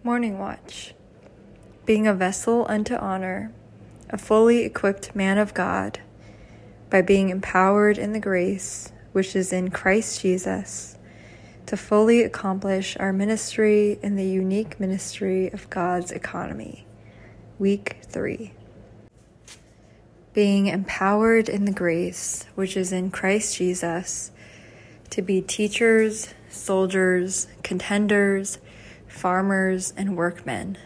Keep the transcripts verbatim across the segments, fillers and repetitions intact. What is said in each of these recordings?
Morning Watch. Being a vessel unto honor, a fully equipped man of God, by being empowered in the grace which is in Christ Jesus, to fully accomplish our ministry in the unique ministry of God's economy. Week three. Being empowered in the grace which is in Christ Jesus, to be teachers, soldiers, contenders, farmers, and workmen.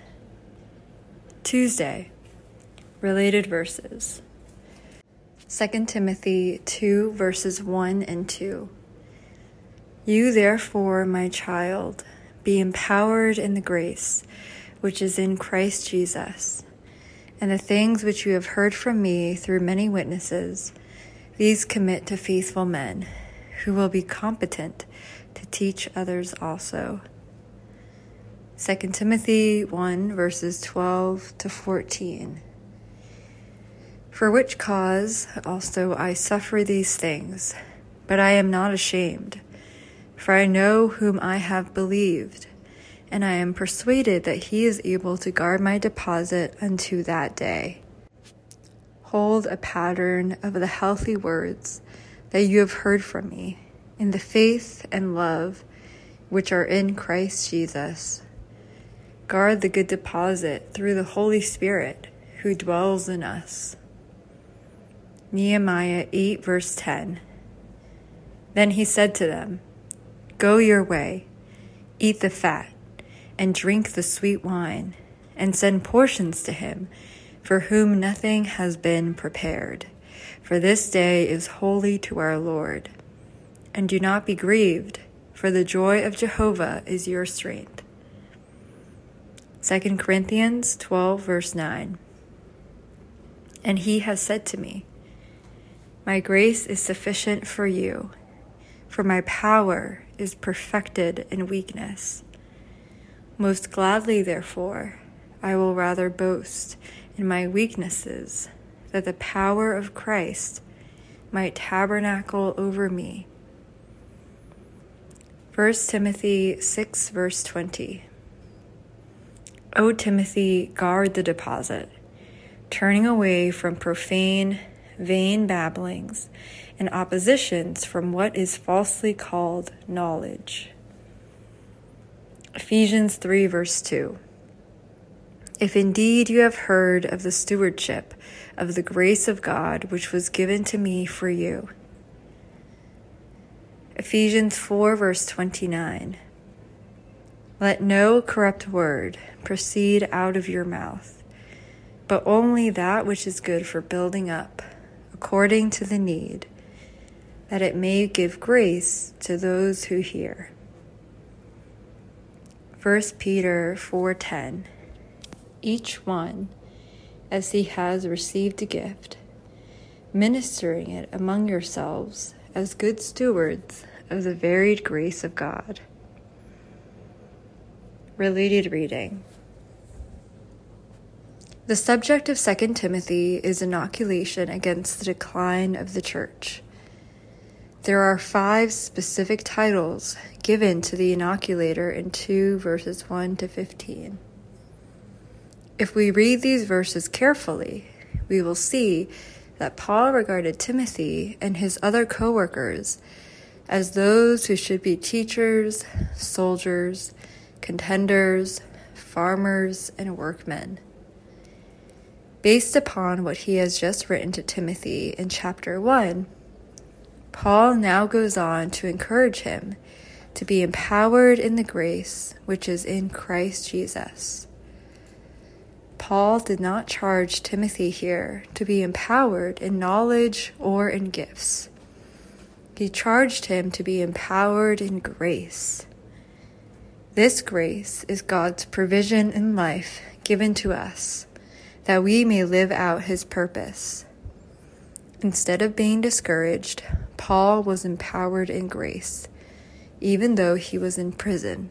Tuesday. Related verses. Second Timothy two, verses one and two. You therefore, my child, be empowered in the grace which is in Christ Jesus, and the things which you have heard from me through many witnesses, these commit to faithful men, who will be competent to teach others also. Second Timothy one, verses twelve to fourteen. For which cause also I suffer these things, but I am not ashamed, for I know whom I have believed, and I am persuaded that he is able to guard my deposit unto that day. Hold a pattern of the healthy words that you have heard from me, in the faith and love which are in Christ Jesus. Guard the good deposit through the Holy Spirit who dwells in us. Nehemiah eight, verse ten. Then he said to them, Go your way, eat the fat, and drink the sweet wine, and send portions to him, for whom nothing has been prepared. For this day is holy to our Lord. And do not be grieved, for the joy of Jehovah is your strength. Second Corinthians twelve, verse nine. And he has said to me, My grace is sufficient for you, for my power is perfected in weakness. Most gladly, therefore, I will rather boast in my weaknesses, that the power of Christ might tabernacle over me. First Timothy six, verse twenty. O Timothy, guard the deposit, turning away from profane, vain babblings and oppositions from what is falsely called knowledge. Ephesians three, verse two. If indeed you have heard of the stewardship of the grace of God which was given to me for you. Ephesians four, verse twenty-nine. Let no corrupt word proceed out of your mouth, but only that which is good for building up, according to the need, that it may give grace to those who hear. First Peter four ten. Each one, as he has received a gift, ministering it among yourselves as good stewards of the varied grace of God. Related reading. The subject of Second Timothy is inoculation against the decline of the church. There are five specific titles given to the inoculator in two verses one to fifteen. If we read these verses carefully, we will see that Paul regarded Timothy and his other co-workers as those who should be teachers, soldiers, contenders, farmers, and workmen. Based upon what he has just written to Timothy in chapter one, Paul now goes on to encourage him to be empowered in the grace which is in Christ Jesus. Paul did not charge Timothy here to be empowered in knowledge or in gifts. He charged him to be empowered in grace. This grace is God's provision in life given to us, that we may live out his purpose. Instead of being discouraged, Paul was empowered in grace, even though he was in prison.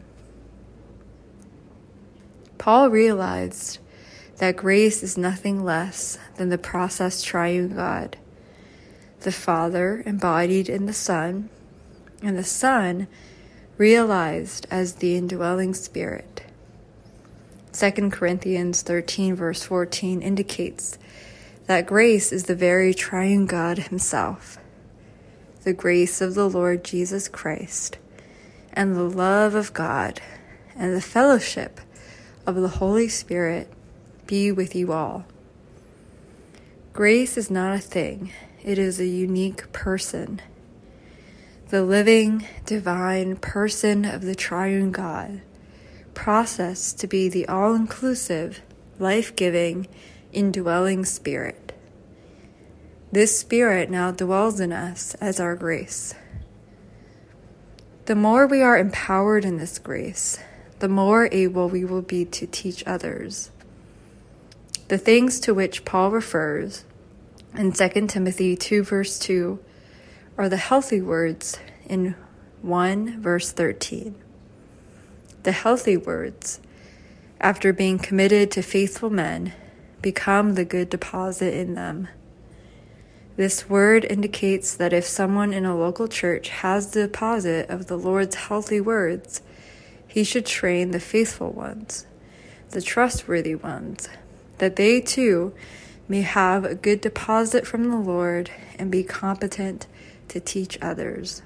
Paul realized that grace is nothing less than the process triune God, the Father embodied in the Son, and the Son realized as the indwelling Spirit. Second Corinthians thirteen, verse fourteen indicates that grace is the very triune God himself. The grace of the Lord Jesus Christ, and the love of God, and the fellowship of the Holy Spirit be with you all. Grace is not a thing, it is a unique person. The living, divine person of the triune God, processed to be the all-inclusive, life-giving, indwelling Spirit. This Spirit now dwells in us as our grace. The more we are empowered in this grace, the more able we will be to teach others. The things to which Paul refers in Second Timothy two, verse two, are the healthy words in one, verse thirteen. The healthy words, after being committed to faithful men, become the good deposit in them. This word indicates that if someone in a local church has the deposit of the Lord's healthy words, he should train the faithful ones, the trustworthy ones, that they too may have a good deposit from the Lord and be competent to teach others.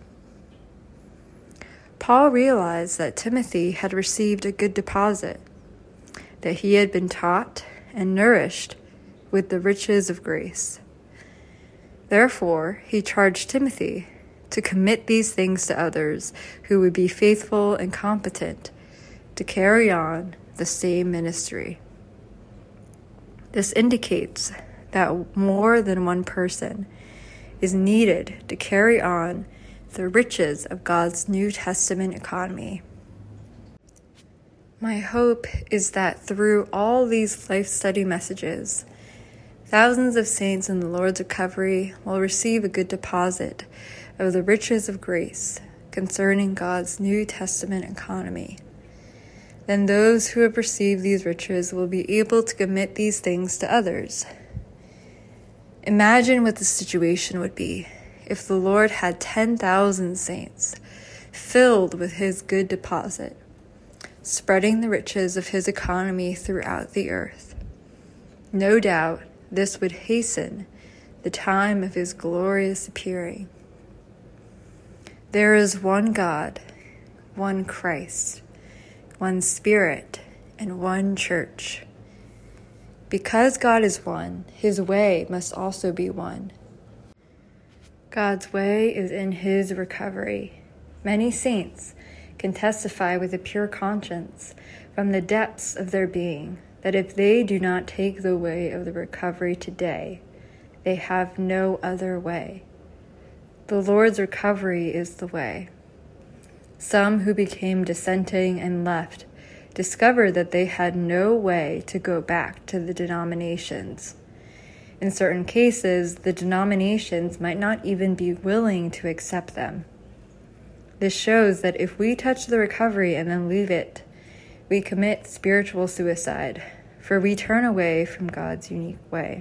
Paul realized that Timothy had received a good deposit, that he had been taught and nourished with the riches of grace. Therefore, he charged Timothy to commit these things to others who would be faithful and competent to carry on the same ministry. This indicates that more than one person is needed to carry on the riches of God's New Testament economy. My hope is that through all these life study messages, thousands of saints in the Lord's recovery will receive a good deposit of the riches of grace concerning God's New Testament economy. Then those who have received these riches will be able to commit these things to others. Imagine what the situation would be if the Lord had ten thousand saints filled with his good deposit, spreading the riches of his economy throughout the earth. No doubt this would hasten the time of his glorious appearing. There is one God, one Christ, one Spirit, and one church. Because God is one, his way must also be one. God's way is in his recovery. Many saints can testify with a pure conscience from the depths of their being that if they do not take the way of the recovery today, they have no other way. The Lord's recovery is the way. Some who became dissenting and left discovered that they had no way to go back to the denominations. In certain cases, the denominations might not even be willing to accept them. This shows that if we touch the recovery and then leave it, we commit spiritual suicide, for we turn away from God's unique way.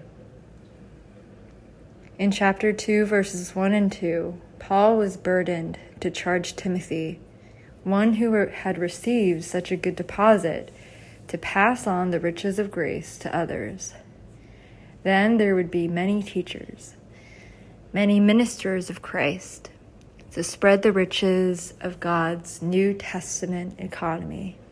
In chapter two, verses one and two, Paul was burdened to charge Timothy, one who had received such a good deposit, to pass on the riches of grace to others. Then there would be many teachers, many ministers of Christ, to spread the riches of God's New Testament economy.